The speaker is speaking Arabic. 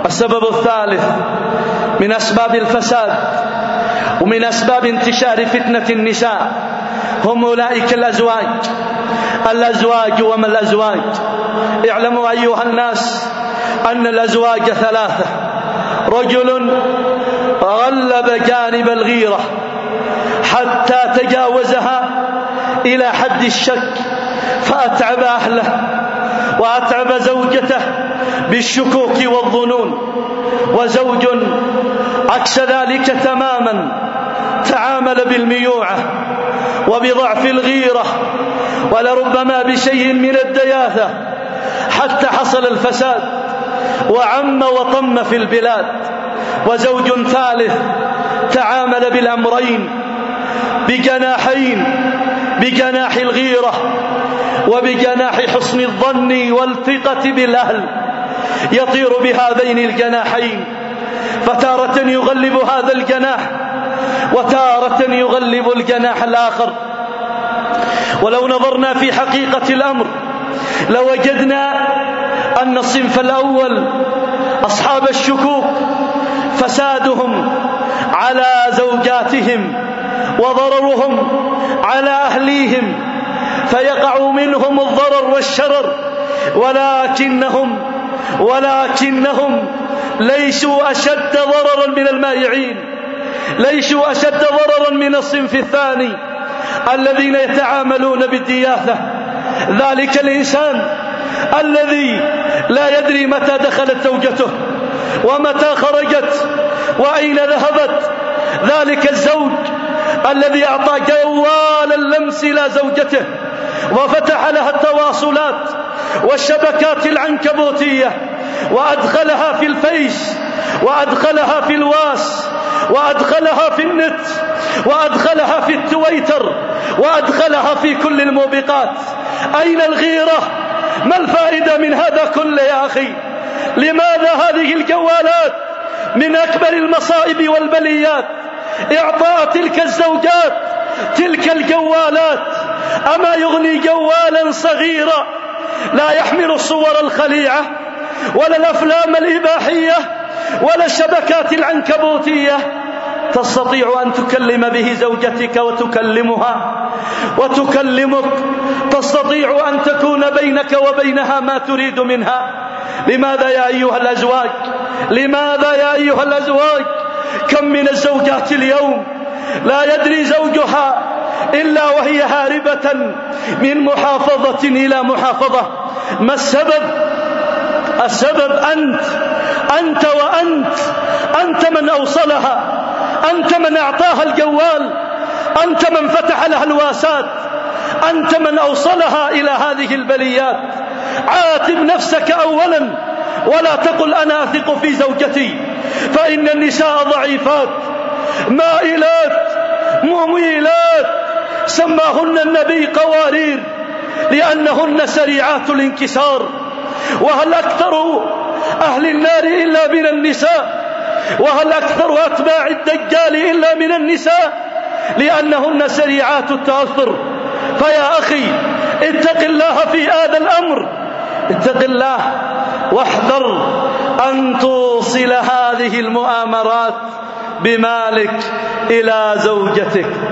السبب الثالث من أسباب الفساد ومن أسباب انتشار فتنة النساء هم أولئك الأزواج وما الأزواج. اعلموا أيها الناس أن الأزواج ثلاثة: رجل غلب جانب الغيرة حتى تجاوزها إلى حد الشك فأتعب أهله وأتعب زوجته بالشكوك والظنون، وزوج عكس ذلك تماما تعامل بالميوعة وبضعف الغيرة ولربما بشيء من الدياثة حتى حصل الفساد وعم وطم في البلاد. وزوج ثالث تعامل بالأمرين بجناحين: بجناح الغيرة وبجناح حسن الظن والثقة بالأهل، يطير بهذين الجناحين، فتارة يغلب هذا الجناح وتارة يغلب الجناح الآخر. ولو نظرنا في حقيقة الأمر لوجدنا أن الصنف الأول أصحاب الشكوك فسادهم على زوجاتهم وضررهم على أهليهم، فيقع منهم الضرر والشرر، ولكنهم ليسوا أشد ضررا من المائعين، ليسوا أشد ضررا من الصنف الثاني الذين يتعاملون بالدياثة. ذلك الإنسان الذي لا يدري متى دخلت زوجته ومتى خرجت وأين ذهبت، ذلك الزوج الذي أعطى جوال اللمس إلى زوجته وفتح لها التواصلات والشبكات العنكبوتية وأدخلها في الفيس وأدخلها في الواس وأدخلها في النت وأدخلها في التويتر وأدخلها في كل الموبقات. أين الغيرة؟ ما الفائدة من هذا كله يا أخي؟ لماذا هذه الجوالات من أكبر المصائب والبليات؟ إعطاء تلك الزوجات تلك الجوالات أما يغني جوالا صغيرا لا يحمل الصور الخليعة ولا الأفلام الإباحية ولا الشبكات العنكبوتية؟ تستطيع أن تكلم به زوجتك وتكلمها وتكلمك، تستطيع أن تكون بينك وبينها ما تريد منها. لماذا يا أيها الأزواج؟ لماذا يا أيها الأزواج؟ كم من الزوجات اليوم لا يدري زوجها إلا وهي هاربة من محافظة إلى محافظة. ما السبب؟ السبب أنت وأنت. أنت من أوصلها، أنت من أعطاها الجوال، أنت من فتح لها الواسات، أنت من أوصلها إلى هذه البليات. عاتب نفسك أولا ولا تقل أنا أثق في زوجتي، فإن النساء ضعيفات مائلات مميلات، سماهن النبي قوارير لأنهن سريعات الانكسار. وهل أكثر أهل النار إلا من النساء؟ وهل أكثر أتباع الدجال إلا من النساء؟ لأنهن سريعات التأثر. فيا أخي اتق الله في هذا الأمر، اتق الله واحذر أن توصل هذه المؤامرات بمالك إلى زوجتك.